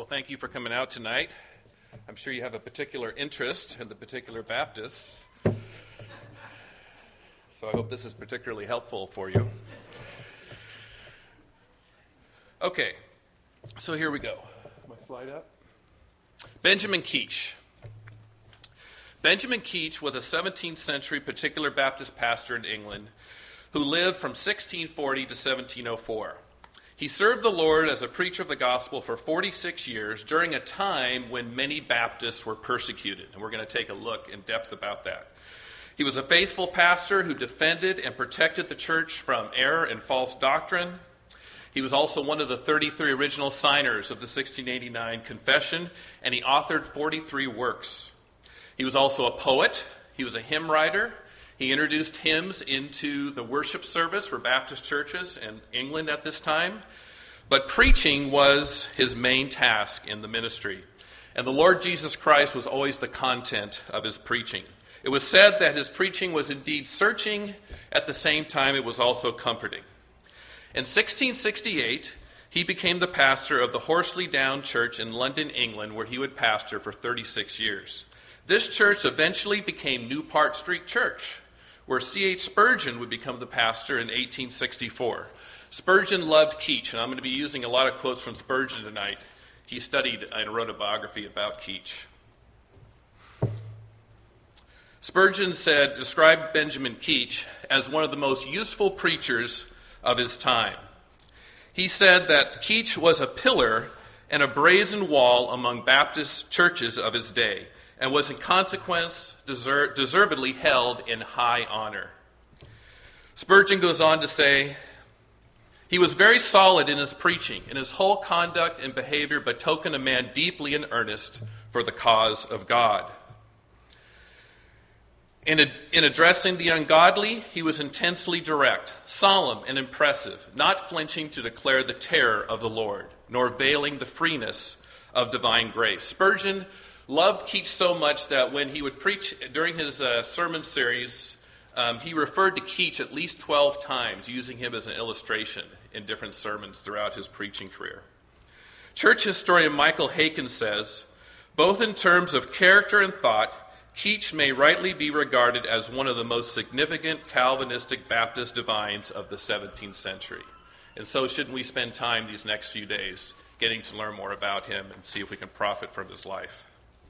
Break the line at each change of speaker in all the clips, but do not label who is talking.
Well, thank you for coming out tonight. I'm sure you have a particular interest in the particular Baptists, so I hope this is particularly helpful for you. Okay, so here we go. My slide up. Benjamin Keach. Benjamin Keach was a 17th century particular Baptist pastor in England who lived from 1640 to 1704. He served the Lord as a preacher of the gospel for 46 years during a time when many Baptists were persecuted, and we're going to take a look in depth about that. He was a faithful pastor who defended and protected the church from error and false doctrine. He was also one of the 33 original signers of the 1689 Confession, and he authored 43 works. He was also a poet. He was a hymn writer. He introduced hymns into the worship service for Baptist churches in England at this time. But preaching was his main task in the ministry. And the Lord Jesus Christ was always the content of his preaching. It was said that his preaching was indeed searching. At the same time, it was also comforting. In 1668, he became the pastor of the Horsley Down Church in London, England, where he would pastor for 36 years. This church eventually became New Park Street Church, where C.H. Spurgeon would become the pastor in 1864. Spurgeon loved Keach, and I'm going to be using a lot of quotes from Spurgeon tonight. He studied and wrote a biography about Keach. Spurgeon described Benjamin Keach as one of the most useful preachers of his time. He said that Keach was a pillar and a brazen wall among Baptist churches of his day, and was in consequence deservedly held in high honor. Spurgeon goes on to say, he was very solid in his preaching, and his whole conduct and behavior betokened a man deeply in earnest for the cause of God. In addressing the ungodly, he was intensely direct, solemn, and impressive, not flinching to declare the terror of the Lord, nor veiling the freeness of divine grace. Spurgeon loved Keach so much that when he would preach during his sermon series, he referred to Keach at least 12 times, using him as an illustration in different sermons throughout his preaching career. Church historian Michael Haykin says, both in terms of character and thought, Keach may rightly be regarded as one of the most significant Calvinistic Baptist divines of the 17th century. And so shouldn't we spend time these next few days getting to learn more about him and see if we can profit from his life.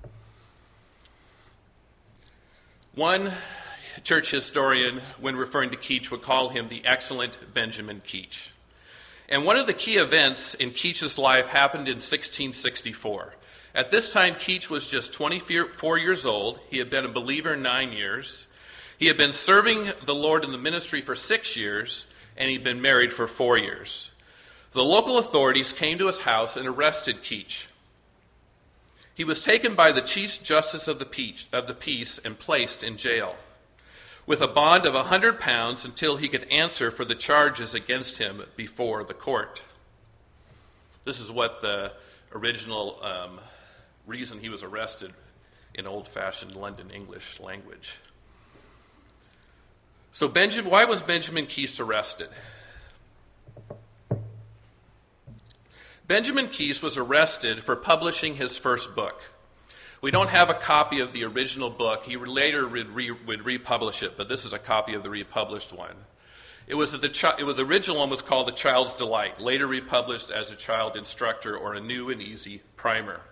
One church historian, when referring to Keach, would call him the excellent Benjamin Keach. And one of the key events in Keach's life happened in 1664. At this time, Keach was just 24 years old. He had been a believer 9 years. He had been serving the Lord in the ministry for 6 years, and he'd been married for 4 years. The local authorities came to his house and arrested Keach. He was taken by the Chief Justice of the Peace and placed in jail, with a bond of £100 until he could answer for the charges against him before the court. This is what the original reason he was arrested in old-fashioned London English language. So why was Benjamin Keach arrested? Benjamin Keach was arrested for publishing his first book. We don't have a copy of the original book. He later would republish it, but this is a copy of the republished one. The original one was called The Child's Delight, later republished as A Child Instructor or A New and Easy Primer.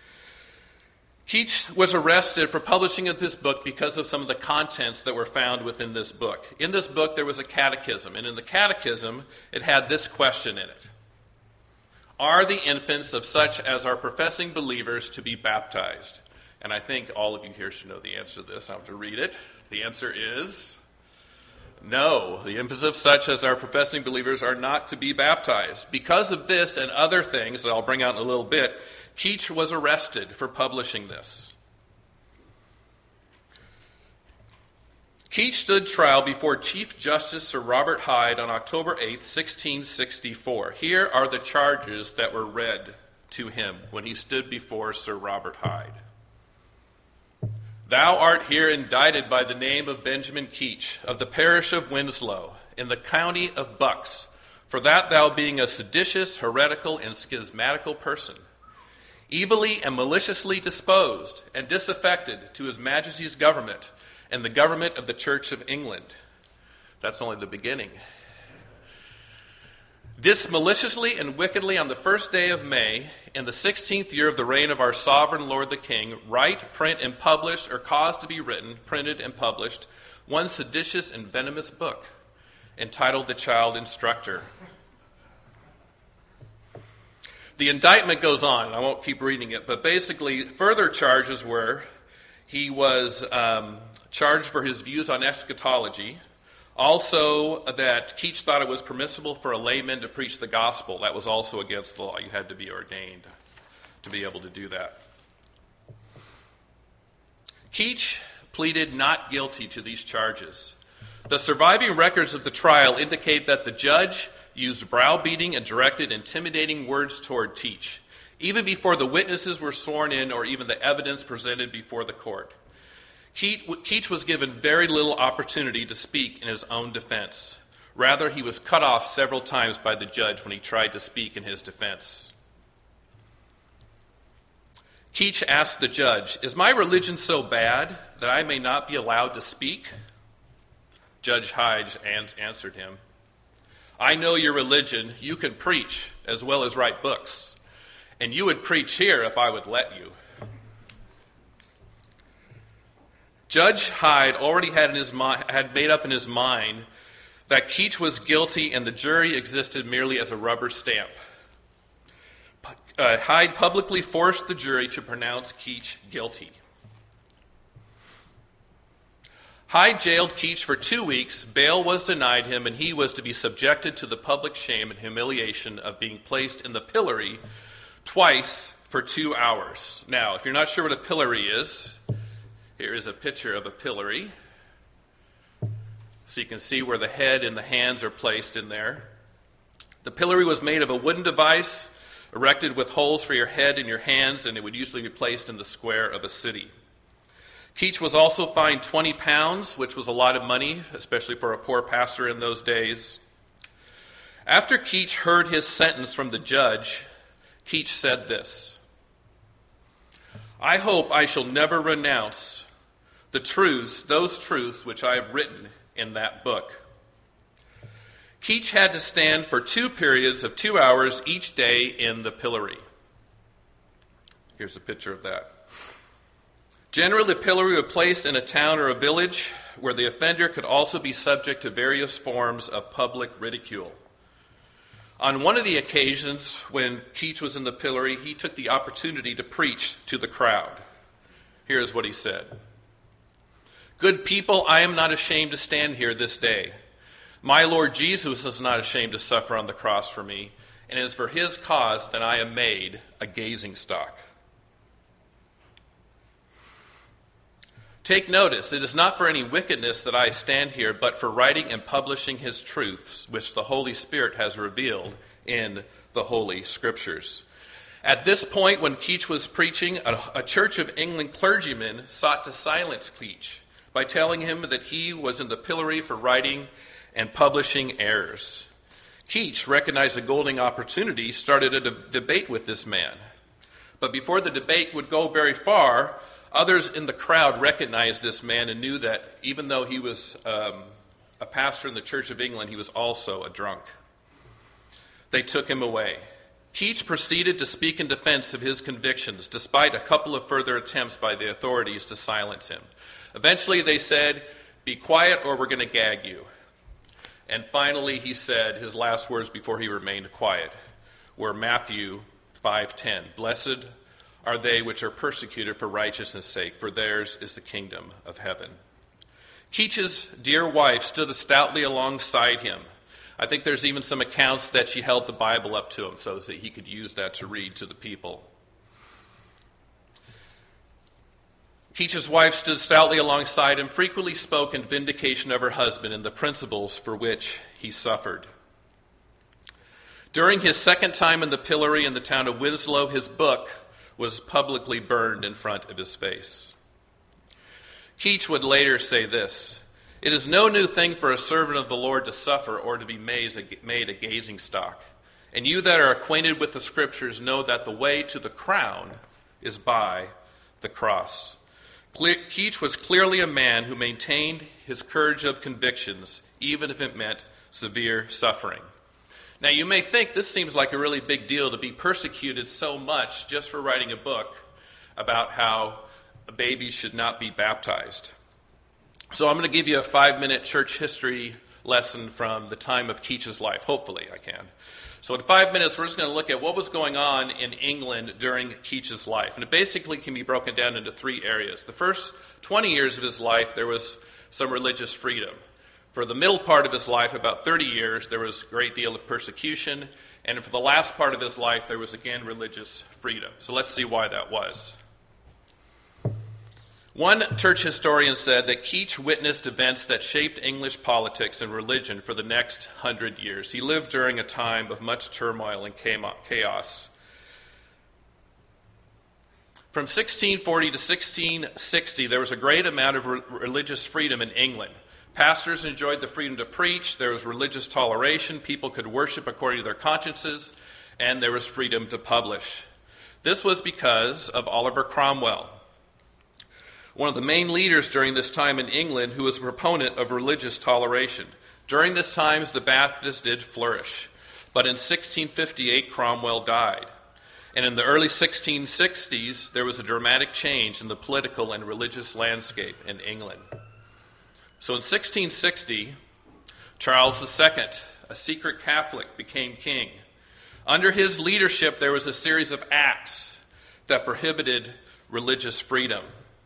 Keach was arrested for publishing this book because of some of the contents that were found within this book. In this book, there was a catechism, and in the catechism, it had this question in it. Are the infants of such as are professing believers to be baptized? And I think all of you here should know the answer to this. I have to read it. The answer is no. The infants of such as are professing believers are not to be baptized. Because of this and other things that I'll bring out in a little bit, Keach was arrested for publishing this. Keach stood trial before Chief Justice Sir Robert Hyde on October 8, 1664. Here are the charges that were read to him when he stood before Sir Robert Hyde. Thou art here indicted by the name of Benjamin Keach, of the parish of Winslow, in the county of Bucks, for that thou being a seditious, heretical, and schismatical person, evilly and maliciously disposed and disaffected to His Majesty's government and the government of the Church of England. That's only the beginning. Didst maliciously and wickedly on the 1st day of May, in the 16th year of the reign of our sovereign Lord the King, write, print, and publish, or cause to be written, printed, and published, one seditious and venomous book, entitled The Child Instructor. The indictment goes on, and I won't keep reading it, but basically further charges were he was charged for his views on eschatology. Also, that Keach thought it was permissible for a layman to preach the gospel. That was also against the law. You had to be ordained to be able to do that. Keach pleaded not guilty to these charges. The surviving records of the trial indicate that the judge used browbeating and directed intimidating words toward Keach, even before the witnesses were sworn in or even the evidence presented before the court. Keach was given very little opportunity to speak in his own defense. Rather, he was cut off several times by the judge when he tried to speak in his defense. Keach asked the judge, "Is my religion so bad that I may not be allowed to speak?" Judge Hyde answered him, "I know your religion. You can preach as well as write books, and you would preach here if I would let you." Judge Hyde already had made up in his mind that Keach was guilty and the jury existed merely as a rubber stamp. Hyde publicly forced the jury to pronounce Keach guilty. Hyde jailed Keach for 2 weeks, bail was denied him, and he was to be subjected to the public shame and humiliation of being placed in the pillory twice for 2 hours. Now, if you're not sure what a pillory is, here is a picture of a pillory. So you can see where the head and the hands are placed in there. The pillory was made of a wooden device erected with holes for your head and your hands, and it would usually be placed in the square of a city. Keach was also fined 20 pounds, which was a lot of money, especially for a poor pastor in those days. After Keach heard his sentence from the judge, Keach said this, "I hope I shall never renounce those truths which I have written in that book." Keach had to stand for 2 periods of 2 hours each day in the pillory. Here's a picture of that. Generally, the pillory was placed in a town or a village where the offender could also be subject to various forms of public ridicule. On one of the occasions when Keach was in the pillory, he took the opportunity to preach to the crowd. Here's what he said. "Good people, I am not ashamed to stand here this day. My Lord Jesus is not ashamed to suffer on the cross for me, and it is for his cause that I am made a gazing stock." Take notice, it is not for any wickedness that I stand here, but for writing and publishing his truths, which the Holy Spirit has revealed in the Holy Scriptures. At this point, when Keach was preaching, a Church of England clergyman sought to silence Keach by telling him that he was in the pillory for writing and publishing errors. Keach, recognized a golden opportunity, started a debate with this man. But before the debate would go very far, others in the crowd recognized this man and knew that even though he was a pastor in the Church of England, he was also a drunk. They took him away. Keach proceeded to speak in defense of his convictions, despite a couple of further attempts by the authorities to silence him. Eventually they said, "Be quiet or we're going to gag you." And finally he said, his last words before he remained quiet were Matthew 5:10, "Blessed are they which are persecuted for righteousness' sake, for theirs is the kingdom of heaven." Keach's dear wife stood stoutly alongside him. I think there's even some accounts that she held the Bible up to him so that he could use that to read to the people. Keach's wife stood stoutly alongside him, frequently spoke in vindication of her husband and the principles for which he suffered. During his second time in the pillory in the town of Winslow, his book was publicly burned in front of his face. Keach would later say this, "It is no new thing for a servant of the Lord to suffer or to be made a gazing stock. And you that are acquainted with the Scriptures know that the way to the crown is by the cross. Keach was clearly a man who maintained his courage of convictions, even if it meant severe suffering. Now, you may think this seems like a really big deal to be persecuted so much just for writing a book about how a baby should not be baptized. So I'm going to give you a 5-minute church history lesson from the time of Keach's life. Hopefully I can. So in 5 minutes, we're just going to look at what was going on in England during Keach's life. And it basically can be broken down into 3 areas. The first 20 years of his life, there was some religious freedom. For the middle part of his life, about 30 years, there was a great deal of persecution. And for the last part of his life, there was again religious freedom. So let's see why that was. One church historian said that Keach witnessed events that shaped English politics and religion for the next 100 years. He lived during a time of much turmoil and chaos. From 1640 to 1660, there was a great amount of religious freedom in England. Pastors enjoyed the freedom to preach, there was religious toleration, people could worship according to their consciences, and there was freedom to publish. This was because of Oliver Cromwell, one of the main leaders during this time in England who was a proponent of religious toleration. During this time, the Baptists did flourish, but in 1658, Cromwell died. And in the early 1660s, there was a dramatic change in the political and religious landscape in England. So in 1660, Charles II, a secret Catholic, became king. Under his leadership, there was a series of acts that prohibited religious freedom.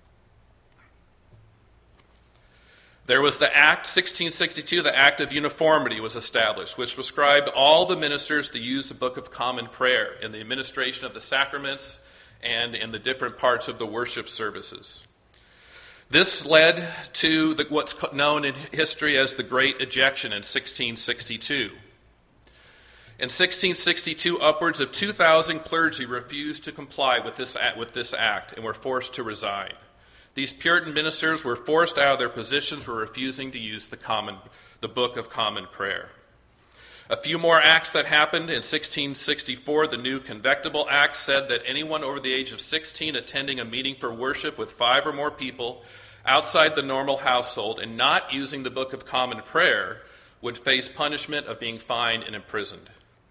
There was the Act, 1662, the Act of Uniformity was established, which prescribed all the ministers to use the Book of Common Prayer in the administration of the sacraments and in the different parts of the worship services. This led to what's known in history as the Great Ejection in 1662. In 1662, upwards of 2,000 clergy refused to comply with this act and were forced to resign. These Puritan ministers were forced out of their positions for refusing to use the Book of Common Prayer. A few more acts that happened. In 1664, the new Convectible Act said that anyone over the age of 16 attending a meeting for worship with 5 or more people outside the normal household and not using the Book of Common Prayer would face punishment of being fined and imprisoned.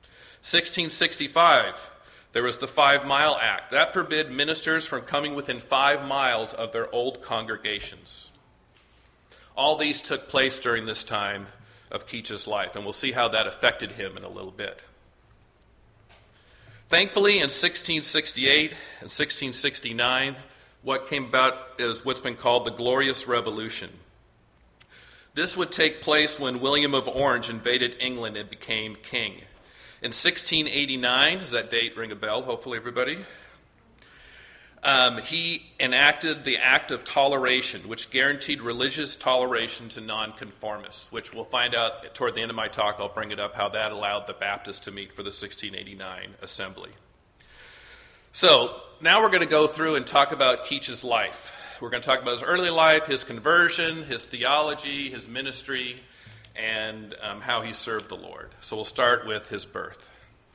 1665, there was the 5 Mile Act. That forbid ministers from coming within 5 miles of their old congregations. All these took place during this time of Keach's life, and we'll see how that affected him in a little bit. Thankfully, in 1668 and 1669, what came about is what's been called the Glorious Revolution. This would take place when William of Orange invaded England and became king. In 1689, does that date ring a bell, hopefully everybody? He enacted the Act of Toleration, which guaranteed religious toleration to nonconformists, which we'll find out toward the end of my talk. I'll bring it up how that allowed the Baptists to meet for the 1689 assembly. So now we're going to go through and talk about Keach's life. We're going to talk about his early life, his conversion, his theology, his ministry, and how he served the Lord. So we'll start with his birth.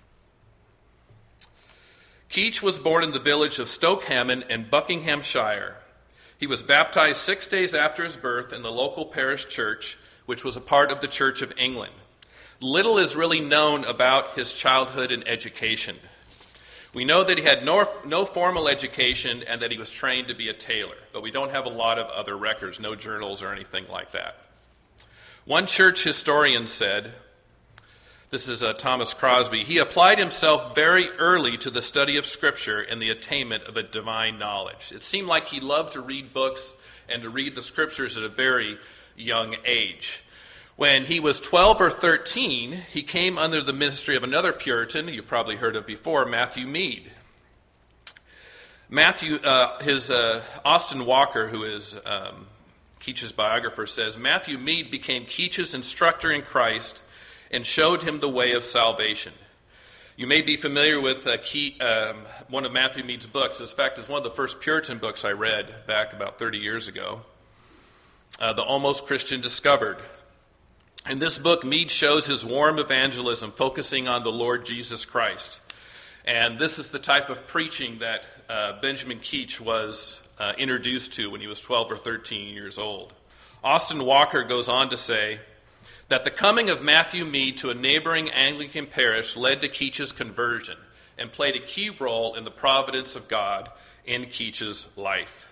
Keach was born in the village of Stokehammon in Buckinghamshire. He was baptized 6 days after his birth in the local parish church, which was a part of the Church of England. Little is really known about his childhood and education. We know that he had no formal education and that he was trained to be a tailor, but we don't have a lot of other records, no journals or anything like that. One church historian said, this is Thomas Crosby, he applied himself very early to the study of Scripture and the attainment of a divine knowledge. It seemed like he loved to read books and to read the Scriptures at a very young age. When he was 12 or 13, he came under the ministry of another Puritan you've probably heard of before, Matthew Mead. Austin Walker, who is Keach's biographer, says, Matthew Mead became Keach's instructor in Christ and showed him the way of salvation. You may be familiar with one of Matthew Mead's books. In fact, it's one of the first Puritan books I read back about 30 years ago, The Almost Christian Discovered. In this book, Mead shows his warm evangelism focusing on the Lord Jesus Christ. And this is the type of preaching that Benjamin Keach was introduced to when he was 12 or 13 years old. Austin Walker goes on to say that the coming of Matthew Mead to a neighboring Anglican parish led to Keach's conversion and played a key role in the providence of God in Keach's life.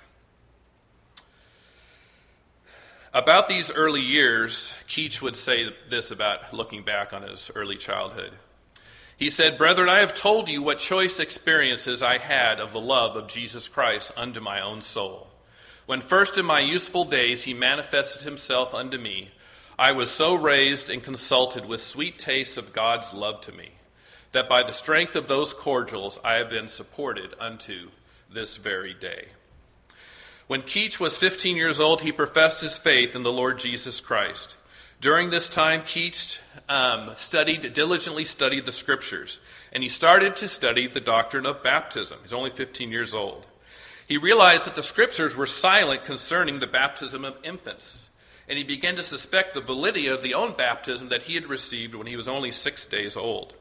About these early years, Keach would say this about looking back on his early childhood. He said, "Brethren, I have told you what choice experiences I had of the love of Jesus Christ unto my own soul. When first in my youthful days he manifested himself unto me, I was so raised and consulted with sweet tastes of God's love to me, that by the strength of those cordials I have been supported unto this very day." When Keach was 15 years old, he professed his faith in the Lord Jesus Christ. During this time, Keach diligently studied the Scriptures, and he started to study the doctrine of baptism. He's only 15 years old. He realized that the Scriptures were silent concerning the baptism of infants, and he began to suspect the validity of the own baptism that he had received when he was only 6 days old.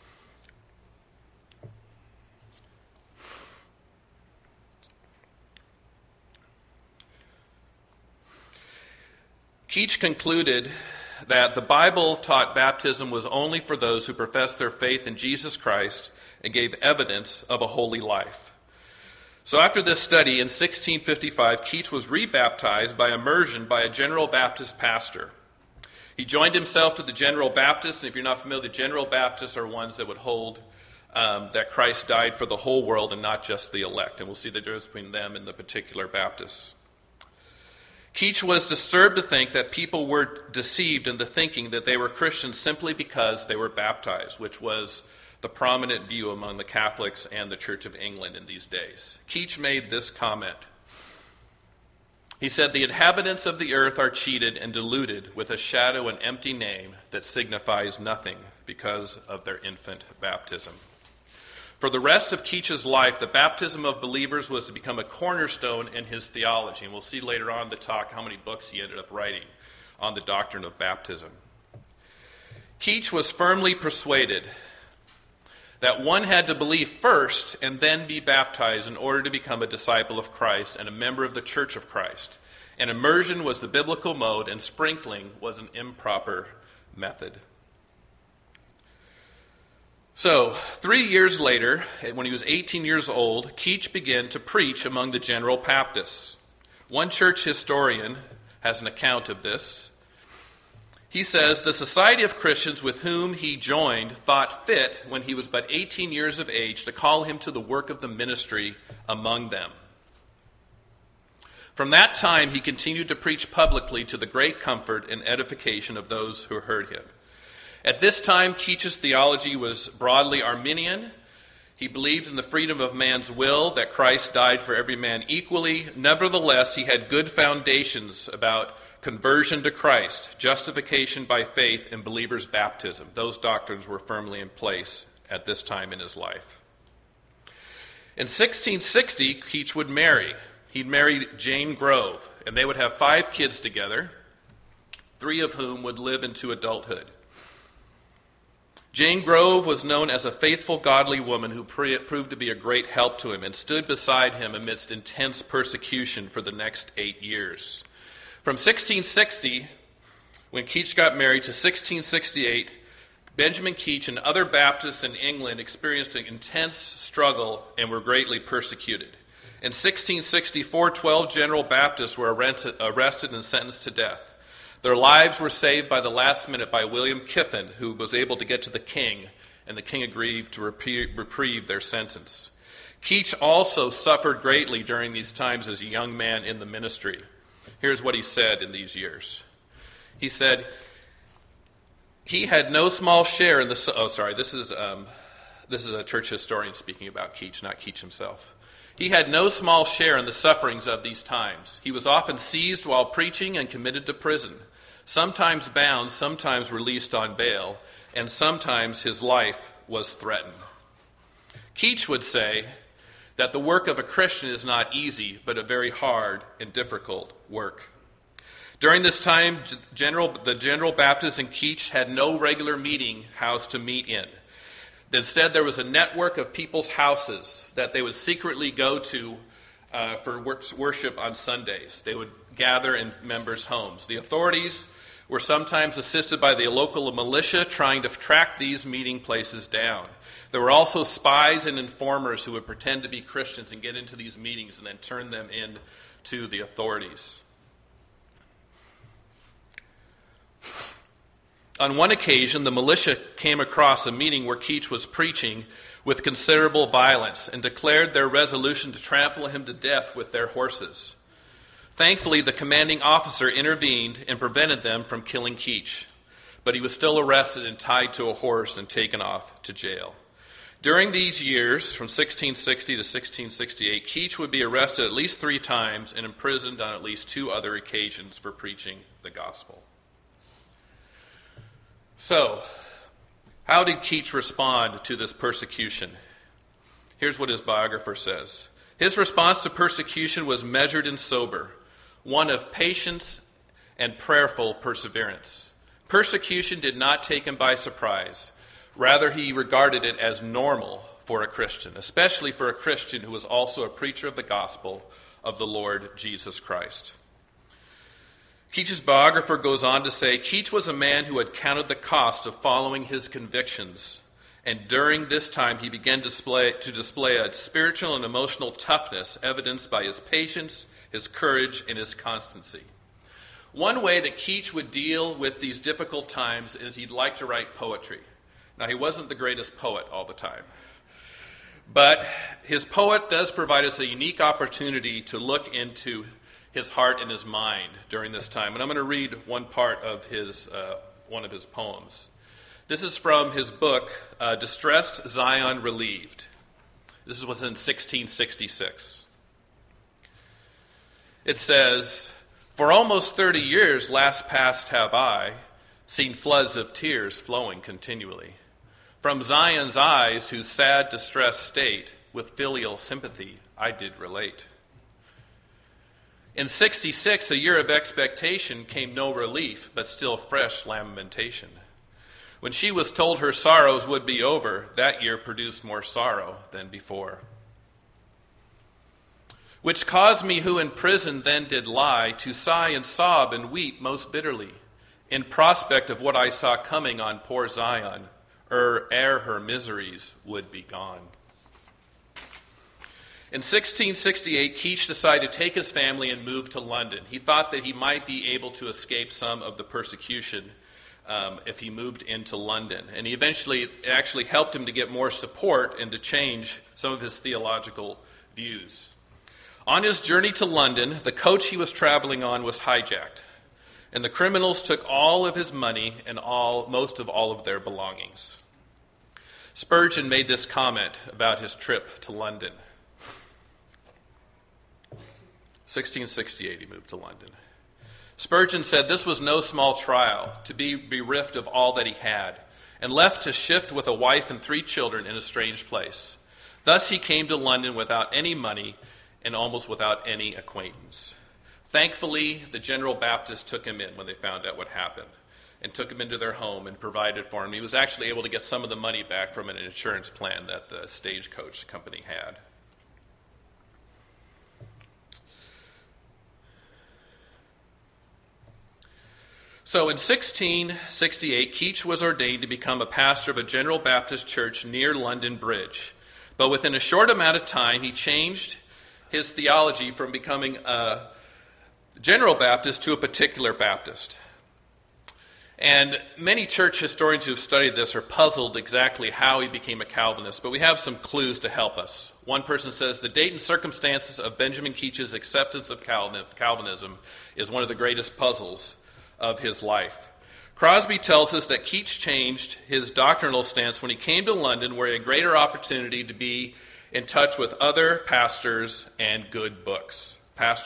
Keach concluded that the Bible taught baptism was only for those who professed their faith in Jesus Christ and gave evidence of a holy life. So after this study in 1655, Keach was rebaptized by immersion by a General Baptist pastor. He joined himself to the General Baptists, and if you're not familiar, the General Baptists are ones that would hold that Christ died for the whole world and not just the elect, and we'll see the difference between them and the particular Baptists. Keach was disturbed to think that people were deceived into thinking that they were Christians simply because they were baptized, which was the prominent view among the Catholics and the Church of England in these days. Keach made this comment. He said, "The inhabitants of the earth are cheated and deluded with a shadow and empty name that signifies nothing because of their infant baptism." For the rest of Keach's life, the baptism of believers was to become a cornerstone in his theology. And we'll see later on in the talk how many books he ended up writing on the doctrine of baptism. Keach was firmly persuaded that one had to believe first and then be baptized in order to become a disciple of Christ and a member of the Church of Christ. And immersion was the biblical mode, and sprinkling was an improper method. So, 3 years later, when he was 18 years old, Keach began to preach among the General Baptists. One church historian has an account of this. He says, "The society of Christians with whom he joined thought fit, when he was but 18 years of age, to call him to the work of the ministry among them. From that time, he continued to preach publicly to the great comfort and edification of those who heard him. At this time, Keach's theology was broadly Arminian. He believed in the freedom of man's will, that Christ died for every man equally. Nevertheless, he had good foundations about conversion to Christ, justification by faith, and believers' baptism. Those doctrines were firmly in place at this time in his life. In 1660, Keach would marry. He'd marry Jane Grove, and they would have 5 kids together, 3 of whom would live into adulthood. Jane Grove was known as a faithful, godly woman who proved to be a great help to him and stood beside him amidst intense persecution for the next 8 years. From 1660, when Keach got married, to 1668, Benjamin Keach and other Baptists in England experienced an intense struggle and were greatly persecuted. In 1664, 12 General Baptists were arrested and sentenced to death. Their lives were saved by the last minute by William Kiffin, who was able to get to the king, and the king agreed to reprieve their sentence. Keach also suffered greatly during these times as a young man in the ministry. Here's what he said in these years. He said, he had no small share in the... this is a church historian speaking about Keach, not Keach himself. He had no small share in the sufferings of these times. He was often seized while preaching and committed to prison, sometimes bound, sometimes released on bail, and sometimes his life was threatened. Keach would say that the work of a Christian is not easy, but a very hard and difficult work. During this time, the General Baptists in Keach had no regular meeting house to meet in. Instead, there was a network of people's houses that they would secretly go to for worship on Sundays. They would gather in members' homes. The authorities were sometimes assisted by the local militia trying to track these meeting places down. There were also spies and informers who would pretend to be Christians and get into these meetings and then turn them in to the authorities. On one occasion, the militia came across a meeting where Keach was preaching with considerable violence and declared their resolution to trample him to death with their horses. Thankfully, the commanding officer intervened and prevented them from killing Keach, but he was still arrested and tied to a horse and taken off to jail. During these years, from 1660 to 1668, Keach would be arrested at least 3 times and imprisoned on at least 2 other occasions for preaching the gospel. So, how did Keach respond to this persecution? Here's what his biographer says. His response to persecution was measured and sober, one of patience and prayerful perseverance. Persecution did not take him by surprise. Rather, he regarded it as normal for a Christian, especially for a Christian who was also a preacher of the gospel of the Lord Jesus Christ. Keach's biographer goes on to say, Keach was a man who had counted the cost of following his convictions, and during this time he began to display a spiritual and emotional toughness evidenced by his patience, his courage, and his constancy. One way that Keach would deal with these difficult times is he'd like to write poetry. Now, he wasn't the greatest poet all the time, but his poet does provide us a unique opportunity to look into his heart and his mind during this time. And I'm going to read one part of one of his poems. This is from his book, Distressed Zion Relieved. This was in 1666. It says, "For almost 30 years last past have I seen floods of tears flowing continually from Zion's eyes, whose sad distressed state with filial sympathy I did relate. In 66, a year of expectation, came no relief, but still fresh lamentation. When she was told her sorrows would be over, that year produced more sorrow than before. Which caused me, who in prison then did lie, to sigh and sob and weep most bitterly, in prospect of what I saw coming on poor Zion, ere her miseries would be gone." In 1668, Keach decided to take his family and move to London. He thought that he might be able to escape some of the persecution if he moved into London. And it actually helped him to get more support and to change some of his theological views. On his journey to London, the coach he was traveling on was hijacked, and the criminals took all of his money and most of all of their belongings. Spurgeon made this comment about his trip to London. 1668, he moved to London. Spurgeon said, "This was no small trial, to be bereft of all that he had, and left to shift with a wife and 3 children in a strange place. Thus he came to London without any money and almost without any acquaintance. Thankfully, the General Baptists took him in when they found out what happened, and took him into their home and provided for him. He was actually able to get some of the money back from an insurance plan that the Stagecoach company had. So in 1668, Keach was ordained to become a pastor of a General Baptist church near London Bridge. But within a short amount of time, he changed his theology from becoming a General Baptist to a particular Baptist. And many church historians who have studied this are puzzled exactly how he became a Calvinist, but we have some clues to help us. One person says, the date and circumstances of Benjamin Keach's acceptance of Calvinism is one of the greatest puzzles of his life. Crosby tells us that Keach changed his doctrinal stance when he came to London, where he had greater opportunity to be in touch with other pastors and good books.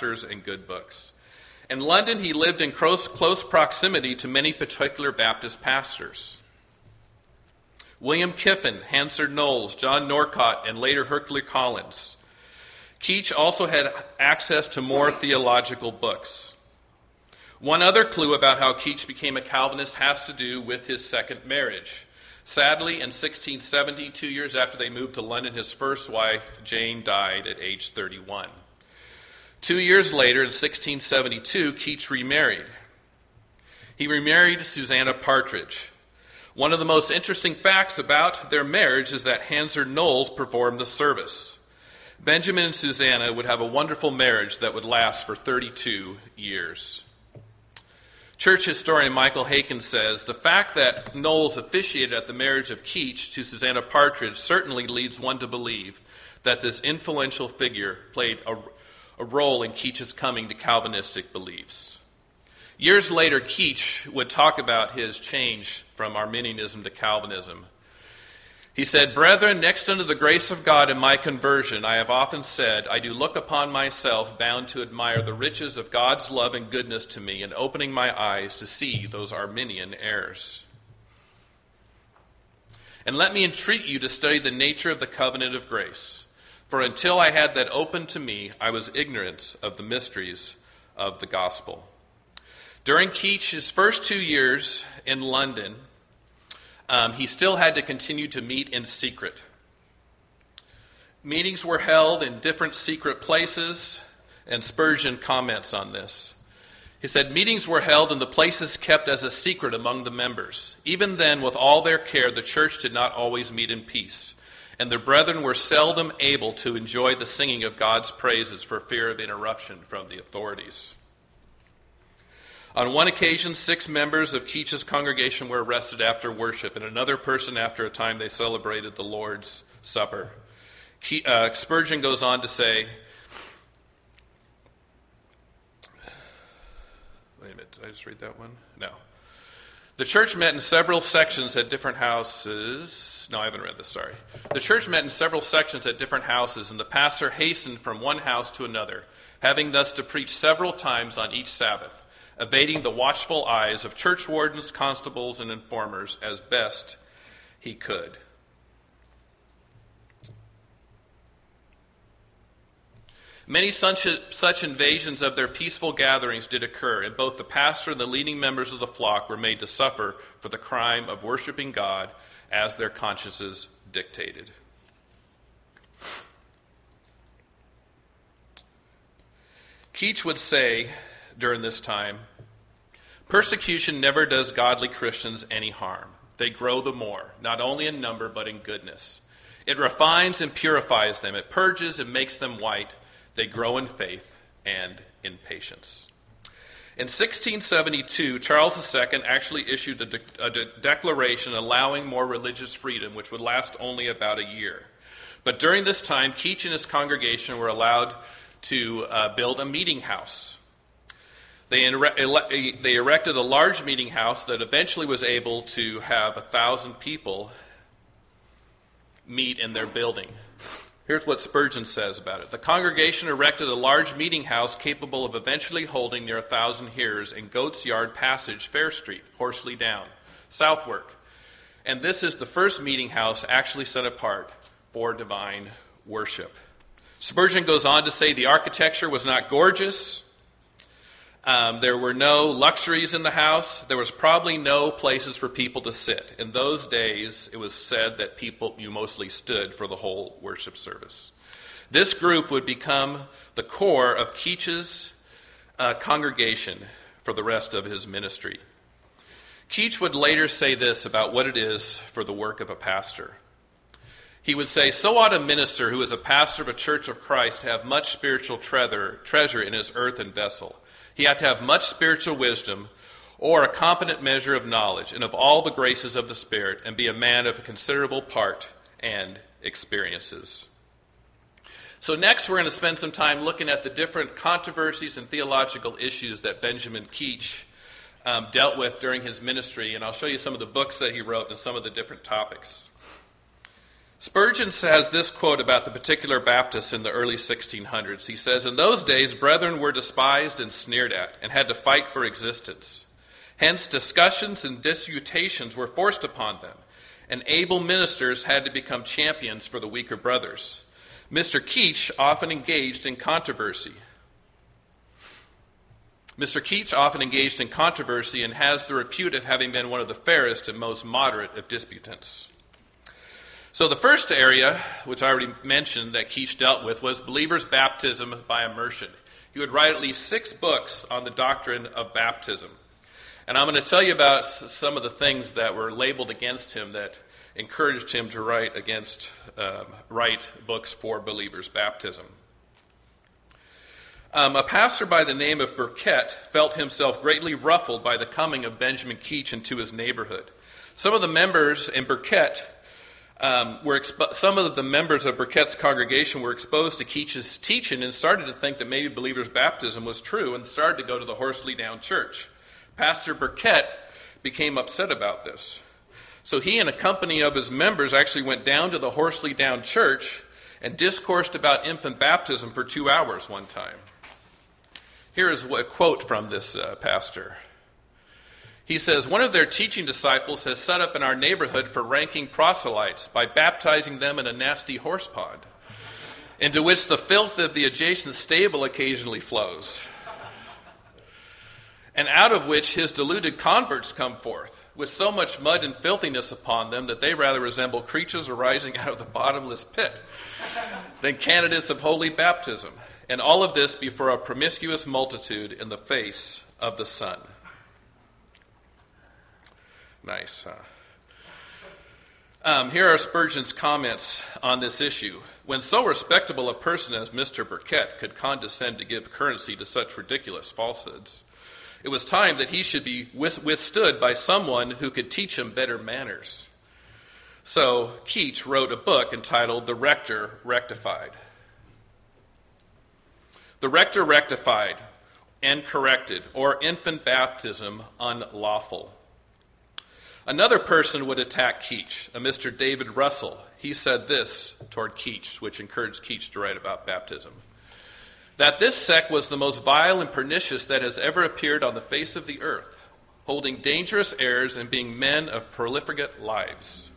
In London, he lived in close proximity to many particular Baptist pastors. William Kiffin, Hansard Knowles, John Norcott, and later Hercules Collins. Keach also had access to more theological books. One other clue about how Keach became a Calvinist has to do with his second marriage. Sadly, in 1670, 2 years after they moved to London, his first wife, Jane, died at age 31. 2 years later, in 1672, Keach remarried. He remarried Susanna Partridge. One of the most interesting facts about their marriage is that Hansard Knowles performed the service. Benjamin and Susanna would have a wonderful marriage that would last for 32 years. Church historian Michael Haykin says, the fact that Knowles officiated at the marriage of Keach to Susanna Partridge certainly leads one to believe that this influential figure played a role in Keach's coming to Calvinistic beliefs. Years later, Keach would talk about his change from Arminianism to Calvinism. He said, "Brethren, next unto the grace of God in my conversion, I have often said, I do look upon myself bound to admire the riches of God's love and goodness to me, and opening my eyes to see those Arminian errors. And let me entreat you to study the nature of the covenant of grace. For until I had that opened to me, I was ignorant of the mysteries of the gospel." During Keach's first 2 years in London, he still had to continue to meet in secret. Meetings were held in different secret places, and Spurgeon comments on this. He said, "Meetings were held in the places kept as a secret among the members. Even then, with all their care, the church did not always meet in peace, and the brethren were seldom able to enjoy the singing of God's praises for fear of interruption from the authorities." On one occasion, 6 members of Keach's congregation were arrested after worship, and another person after a time they celebrated the Lord's Supper. Spurgeon goes on to say, wait a minute, did I just read that one? No. The church met in several sections at different houses. No, I haven't read this, sorry. The church met in several sections at different houses, and the pastor hastened from one house to another, having thus to preach several times on each Sabbath, evading the watchful eyes of church wardens, constables, and informers as best he could. Many such invasions of their peaceful gatherings did occur, and both the pastor and the leading members of the flock were made to suffer for the crime of worshiping God as their consciences dictated. Keach would say during this time, "Persecution never does godly Christians any harm. They grow the more, not only in number but in goodness. It refines and purifies them. It purges and makes them white. They grow in faith and in patience." In 1672, Charles II actually issued a declaration allowing more religious freedom, which would last only about a year. But during this time, Keach and his congregation were allowed to build a meeting house. They erected a large meeting house that eventually was able to have 1,000 people meet in their building. Here's what Spurgeon says about it. "The congregation erected a large meeting house capable of eventually holding near 1,000 hearers in Goat's Yard Passage, Fair Street, Horsley Down, Southwark. And this is the first meeting house actually set apart for divine worship." Spurgeon goes on to say the architecture was not gorgeous. There were no luxuries in the house. There was probably no places for people to sit. In those days, it was said that you mostly stood for the whole worship service. This group would become the core of Keach's congregation for the rest of his ministry. Keach would later say this about what it is for the work of a pastor. He would say, "So ought a minister who is a pastor of a church of Christ to have much spiritual treasure in his earthen vessel. He had to have much spiritual wisdom, or a competent measure of knowledge, and of all the graces of the Spirit, and be a man of a considerable part and experiences." So next we're going to spend some time looking at the different controversies and theological issues that Benjamin Keach dealt with during his ministry, and I'll show you some of the books that he wrote and some of the different topics. Spurgeon has this quote about the particular Baptists in the early 1600s. He says, "In those days, brethren were despised and sneered at, and had to fight for existence. Hence, discussions and disputations were forced upon them, and able ministers had to become champions for the weaker brothers. Mr. Keach often engaged in controversy. Mr. Keach often engaged in controversy and has the repute of having been one of the fairest and most moderate of disputants. So the first area, which I already mentioned that Keach dealt with, was believers' baptism by immersion. He would write at least 6 books on the doctrine of baptism. And I'm going to tell you about some of the things that were labeled against him that encouraged him to write books for believers' baptism. A pastor by the name of Burkett felt himself greatly ruffled by the coming of Benjamin Keach into his neighborhood. Some of the members of Burkett's congregation were exposed to Keach's teaching and started to think that maybe believers' baptism was true and started to go to the Horsley Down Church. Pastor Burkett became upset about this. So he and a company of his members actually went down to the Horsley Down Church and discoursed about infant baptism for 2 hours one time. Here is a quote from this pastor. He says, "One of their teaching disciples has set up in our neighborhood for ranking proselytes by baptizing them in a nasty horse pond, into which the filth of the adjacent stable occasionally flows, and out of which his deluded converts come forth, with so much mud and filthiness upon them that they rather resemble creatures arising out of the bottomless pit than candidates of holy baptism, and all of this before a promiscuous multitude in the face of the sun." Nice, huh? Here are Spurgeon's comments on this issue. "When so respectable a person as Mr. Burkett could condescend to give currency to such ridiculous falsehoods, it was time that he should be withstood by someone who could teach him better manners." So Keach wrote a book entitled The Rector Rectified. The Rector Rectified and Corrected, or Infant Baptism Unlawful. Another person would attack Keach, a Mr. David Russell. He said this toward Keach, which encouraged Keach to write about baptism: "That this sect was the most vile and pernicious that has ever appeared on the face of the earth, holding dangerous errors and being men of profligate lives."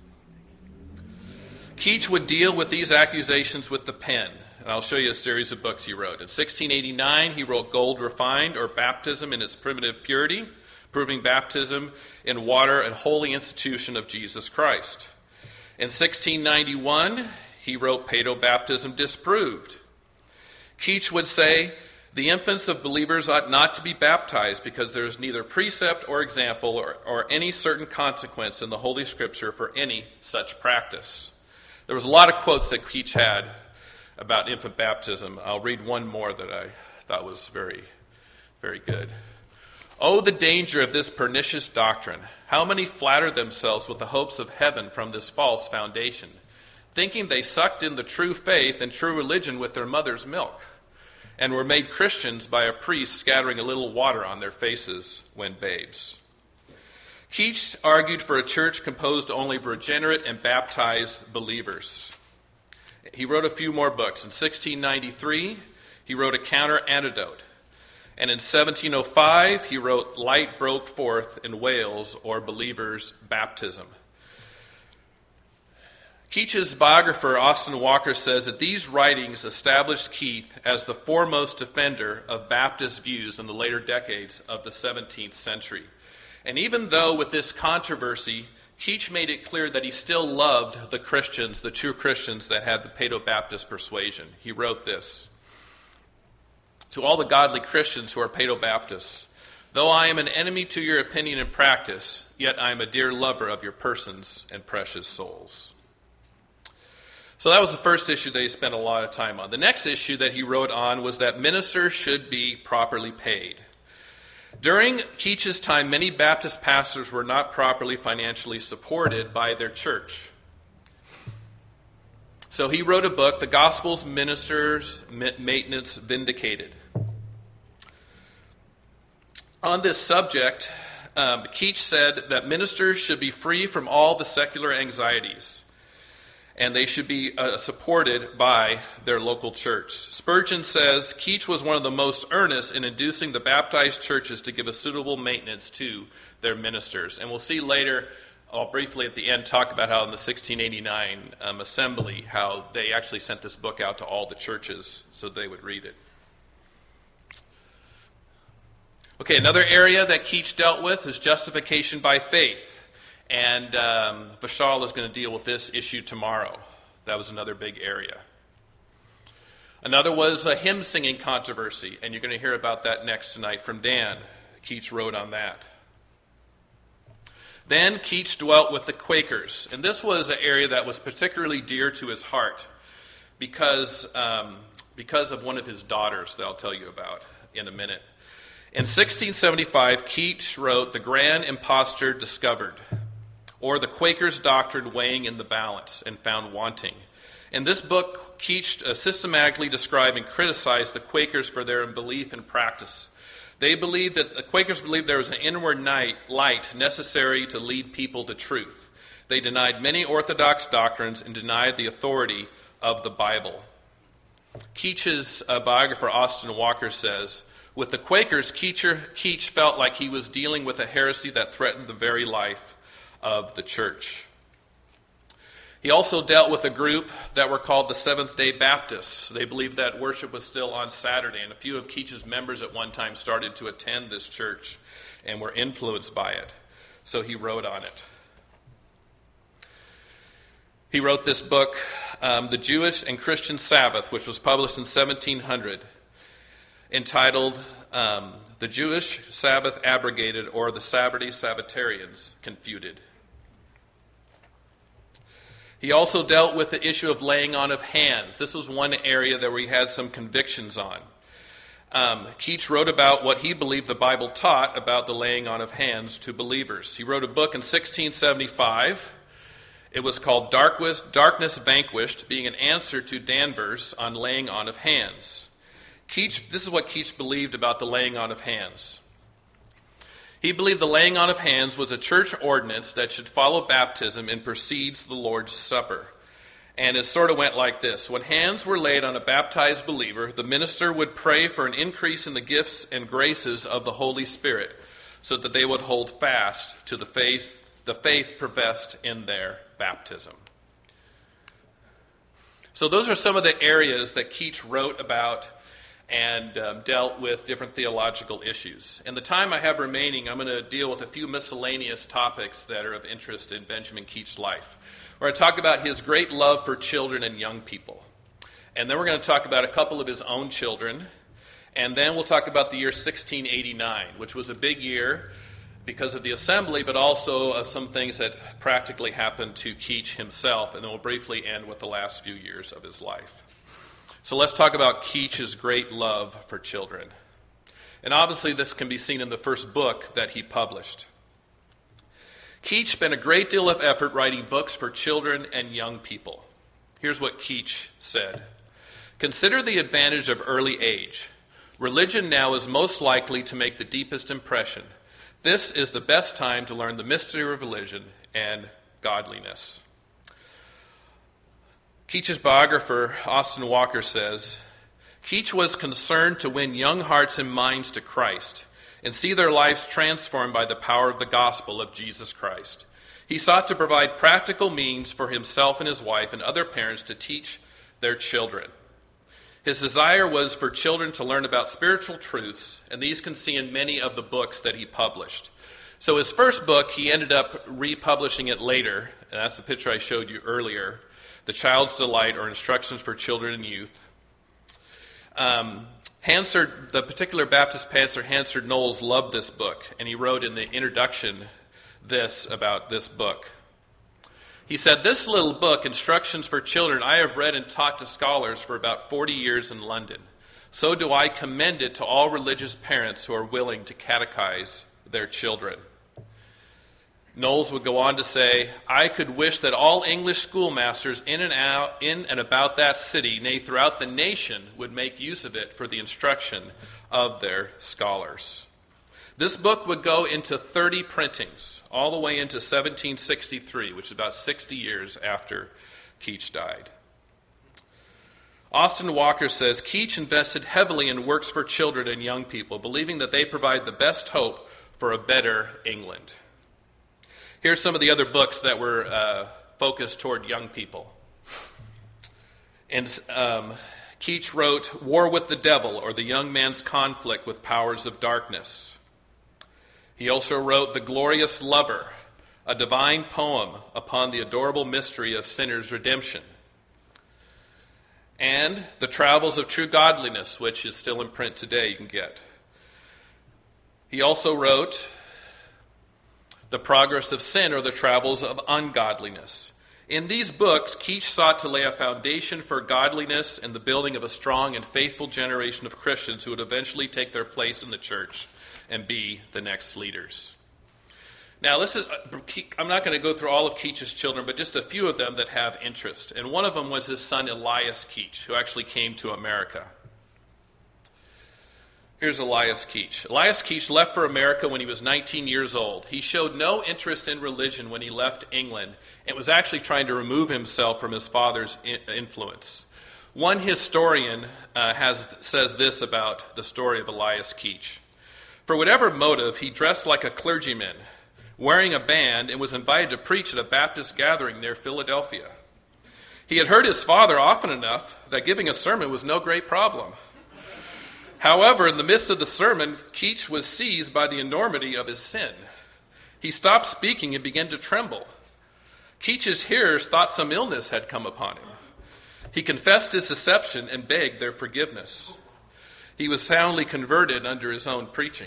Keach would deal with these accusations with the pen, and I'll show you a series of books he wrote. In 1689, he wrote Gold Refined, or Baptism in its Primitive Purity, proving baptism in water and holy institution of Jesus Christ. In 1691, he wrote Paedobaptism Disproved. Keach would say, "The infants of believers ought not to be baptized because there is neither precept or example or any certain consequence in the Holy Scripture for any such practice." There was a lot of quotes that Keach had about infant baptism. I'll read one more that I thought was very, very good. "Oh, the danger of this pernicious doctrine! How many flatter themselves with the hopes of heaven from this false foundation, thinking they sucked in the true faith and true religion with their mother's milk, and were made Christians by a priest scattering a little water on their faces when babes." Keach argued for a church composed only of regenerate and baptized believers. He wrote a few more books. In 1693, he wrote a counter-antidote. And in 1705, he wrote Light Broke Forth in Wales, or Believer's Baptism. Keach's biographer, Austin Walker, says that these writings established Keach as the foremost defender of Baptist views in the later decades of the 17th century. And even though with this controversy, Keach made it clear that he still loved the Christians, the true Christians that had the Paedobaptist persuasion. He wrote this: "To all the godly Christians who are Paedobaptists, though I am an enemy to your opinion and practice, yet I am a dear lover of your persons and precious souls." So that was the first issue that he spent a lot of time on. The next issue that he wrote on was that ministers should be properly paid. During Keach's time, many Baptist pastors were not properly financially supported by their church. So he wrote a book, The Gospel's Ministers' Maintenance Vindicated. On this subject, Keach said that ministers should be free from all the secular anxieties, and they should be supported by their local church. Spurgeon says Keach was one of the most earnest in inducing the baptized churches to give a suitable maintenance to their ministers. And we'll see later, I'll briefly at the end talk about how in the 1689 assembly, how they actually sent this book out to all the churches so they would read it. Okay, another area that Keach dealt with is justification by faith. And Vishal is going to deal with this issue tomorrow. That was another big area. Another was a hymn singing controversy, and you're going to hear about that next tonight from Dan. Keach wrote on that. Then Keach dwelt with the Quakers, and this was an area that was particularly dear to his heart because of one of his daughters that I'll tell you about in a minute. In 1675, Keach wrote The Grand Imposture Discovered, or The Quakers' Doctrine Weighing in the Balance and Found Wanting. In this book, Keach systematically described and criticized the Quakers for their belief and practice. The Quakers believed there was an inward light necessary to lead people to truth. They denied many orthodox doctrines and denied the authority of the Bible. Keach's biographer, Austin Walker, says, with the Quakers, Keach felt like he was dealing with a heresy that threatened the very life of the church. He also dealt with a group that were called the Seventh-day Baptists. They believed that worship was still on Saturday, and a few of Keach's members at one time started to attend this church and were influenced by it. So he wrote on it. He wrote this book, The Jewish and Christian Sabbath, which was published in 1700, entitled The Jewish Sabbath Abrogated, or The Saturday Sabbatarians Confuted. He also dealt with the issue of laying on of hands. This was one area that we had some convictions on. Keach wrote about what he believed the Bible taught about the laying on of hands to believers. He wrote a book in 1675. It was called Darkness Vanquished, being an answer to Danvers on laying on of hands. This is what Keach believed about the laying on of hands. He believed the laying on of hands was a church ordinance that should follow baptism and precedes the Lord's Supper. And it sort of went like this. When hands were laid on a baptized believer, the minister would pray for an increase in the gifts and graces of the Holy Spirit so that they would hold fast to the faith professed in their baptism. So those are some of the areas that Keach wrote about and dealt with different theological issues. In the time I have remaining, I'm going to deal with a few miscellaneous topics that are of interest in Benjamin Keach's life. We're going to talk about his great love for children and young people. And then we're going to talk about a couple of his own children. And then we'll talk about the year 1689, which was a big year because of the assembly, but also of some things that practically happened to Keach himself. And then we'll briefly end with the last few years of his life. So let's talk about Keach's great love for children. And obviously this can be seen in the first book that he published. Keach spent a great deal of effort writing books for children and young people. Here's what Keach said. Consider the advantage of early age. Religion now is most likely to make the deepest impression. This is the best time to learn the mystery of religion and godliness. Keach's biographer, Austin Walker, says, Keach was concerned to win young hearts and minds to Christ and see their lives transformed by the power of the gospel of Jesus Christ. He sought to provide practical means for himself and his wife and other parents to teach their children. His desire was for children to learn about spiritual truths, and these can see in many of the books that he published. So his first book, he ended up republishing it later, and that's the picture I showed you earlier, The Child's Delight, or Instructions for Children and Youth. The particular Baptist pastor, Hansard Knowles, loved this book, and he wrote in the introduction about this book. He said, "This little book, Instructions for Children, I have read and taught to scholars for about 40 years in London. So do I commend it to all religious parents who are willing to catechize their children." Knowles would go on to say, "I could wish that all English schoolmasters in and about that city, nay, throughout the nation, would make use of it for the instruction of their scholars." This book would go into 30 printings, all the way into 1763, which is about 60 years after Keach died. Austin Walker says, Keach invested heavily in works for children and young people, believing that they provide the best hope for a better England. Here's some of the other books that were focused toward young people. And Keach wrote War with the Devil, or The Young Man's Conflict with Powers of Darkness. He also wrote The Glorious Lover, a divine poem upon the adorable mystery of sinners' redemption, and The Travels of True Godliness, which is still in print today, you can get. He also wrote The Progress of Sin, or The Travels of Ungodliness. In these books, Keach sought to lay a foundation for godliness and the building of a strong and faithful generation of Christians who would eventually take their place in the church and be the next leaders. Now, I'm not going to go through all of Keach's children, but just a few of them that have interest. And one of them was his son, Elias Keach, who actually came to America. Here's Elias Keach. Elias Keach left for America when he was 19 years old. He showed no interest in religion when he left England and was actually trying to remove himself from his father's influence. One historian says this about the story of Elias Keach. For whatever motive, he dressed like a clergyman, wearing a band, and was invited to preach at a Baptist gathering near Philadelphia. He had heard his father often enough that giving a sermon was no great problem. However, in the midst of the sermon, Keach was seized by the enormity of his sin. He stopped speaking and began to tremble. Keach's hearers thought some illness had come upon him. He confessed his deception and begged their forgiveness. He was soundly converted under his own preaching.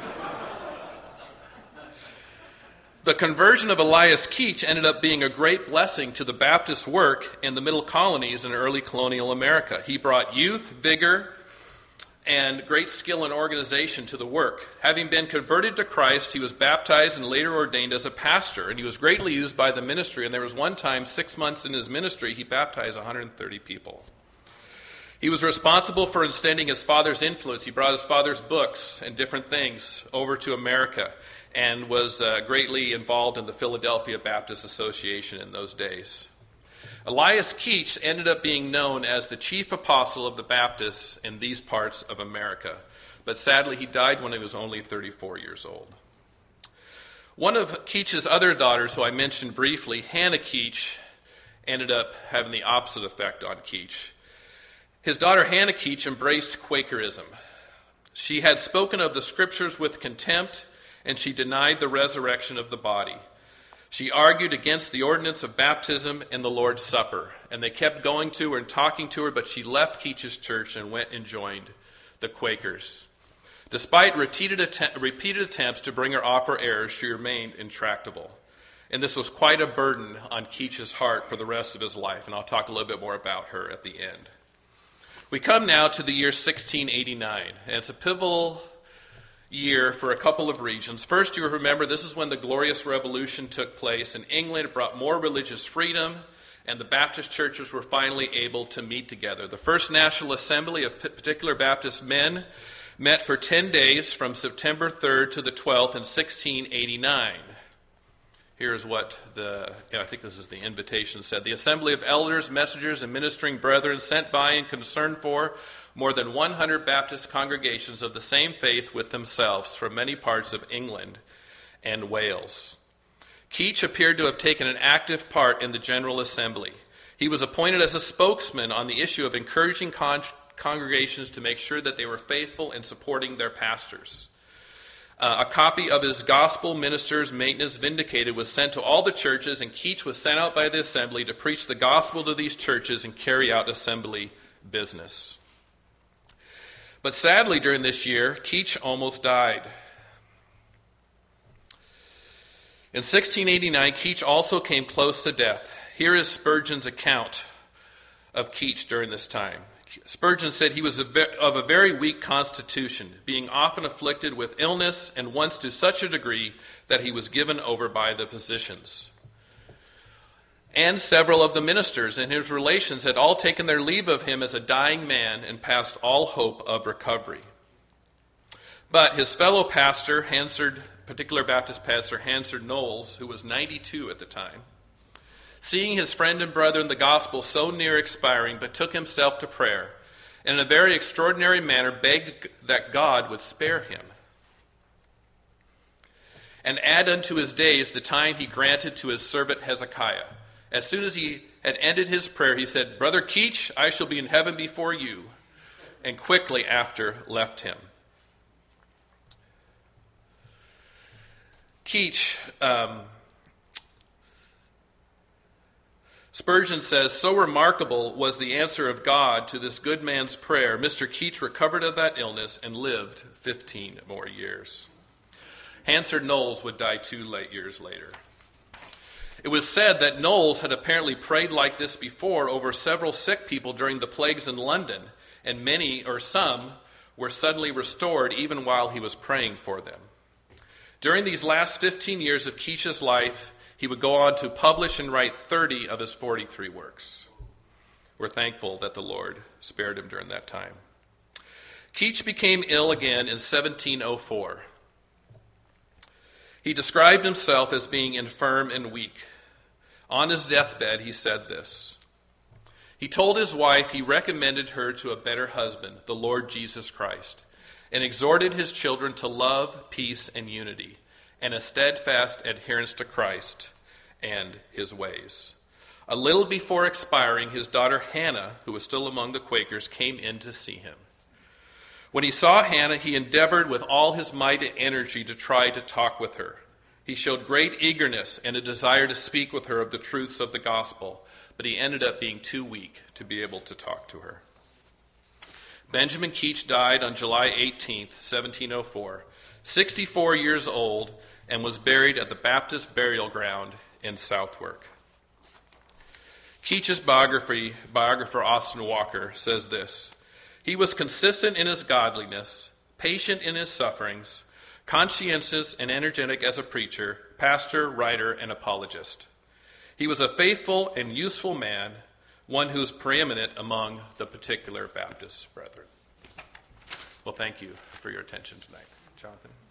The conversion of Elias Keach ended up being a great blessing to the Baptist work in the middle colonies in early colonial America. He brought youth, vigor, and great skill and organization to the work. Having been converted to Christ, he was baptized and later ordained as a pastor, and he was greatly used by the ministry. And there was one time, 6 months in his ministry, he baptized 130 people. He was responsible for extending his father's influence. He brought his father's books and different things over to America and was greatly involved in the Philadelphia Baptist Association in those days. Elias Keach ended up being known as the chief apostle of the Baptists in these parts of America. But sadly, he died when he was only 34 years old. One of Keach's other daughters, who I mentioned briefly, Hannah Keach, ended up having the opposite effect on Keach. His daughter Hannah Keach embraced Quakerism. She had spoken of the scriptures with contempt, and she denied the resurrection of the body. She argued against the ordinance of baptism and the Lord's Supper, and they kept going to her and talking to her, but she left Keach's church and went and joined the Quakers. Despite repeated attempts to bring her off her errors, she remained intractable. And this was quite a burden on Keach's heart for the rest of his life, and I'll talk a little bit more about her at the end. We come now to the year 1689, and it's a pivotal year for a couple of reasons. First, you remember this is when the Glorious Revolution took place in England. It brought more religious freedom, and the Baptist churches were finally able to meet together. The First National Assembly of particular Baptist men met for 10 days from September 3rd to the 12th in 1689. Here's what I think this is the invitation said. The assembly of elders, messengers, and ministering brethren sent by and concerned for more than 100 Baptist congregations of the same faith with themselves from many parts of England and Wales. Keach appeared to have taken an active part in the General Assembly. He was appointed as a spokesman on the issue of encouraging congregations to make sure that they were faithful in supporting their pastors. A copy of his Gospel Ministers Maintenance Vindicated was sent to all the churches, and Keach was sent out by the assembly to preach the gospel to these churches and carry out assembly business. But sadly, during this year, Keach almost died. In 1689, Keach also came close to death. Here is Spurgeon's account of Keach during this time. Spurgeon said he was of a very weak constitution, being often afflicted with illness, and once to such a degree that he was given over by the physicians. And several of the ministers and his relations had all taken their leave of him as a dying man and past all hope of recovery. But his fellow pastor, particular Baptist pastor Hansard Knowles, who was 92 at the time, seeing his friend and brother in the gospel so near expiring, betook himself to prayer, and in a very extraordinary manner begged that God would spare him, and add unto his days the time he granted to his servant Hezekiah. As soon as he had ended his prayer, he said, "Brother Keach, I shall be in heaven before you," and quickly after left him. Keach, Spurgeon says, so remarkable was the answer of God to this good man's prayer, Mr. Keach recovered of that illness and lived 15 more years. Hansard Knowles would die 2 years later. It was said that Knowles had apparently prayed like this before over several sick people during the plagues in London, and many or some were suddenly restored even while he was praying for them. During these last 15 years of Keach's life, he would go on to publish and write 30 of his 43 works. We're thankful that the Lord spared him during that time. Keach became ill again in 1704. He described himself as being infirm and weak. On his deathbed, he said this. He told his wife he recommended her to a better husband, the Lord Jesus Christ, and exhorted his children to love, peace, and unity, and a steadfast adherence to Christ and his ways. A little before expiring, his daughter Hannah, who was still among the Quakers, came in to see him. When he saw Hannah, he endeavored with all his might and energy to try to talk with her. He showed great eagerness and a desire to speak with her of the truths of the gospel, but he ended up being too weak to be able to talk to her. Benjamin Keach died on July 18th, 1704, 64 years old, and was buried at the Baptist Burial Ground in Southwark. Keach's biographer Austin Walker says this, he was consistent in his godliness, patient in his sufferings, conscientious and energetic as a preacher, pastor, writer, and apologist. He was a faithful and useful man, one who is preeminent among the particular Baptist brethren. Well, thank you for your attention tonight. Jonathan.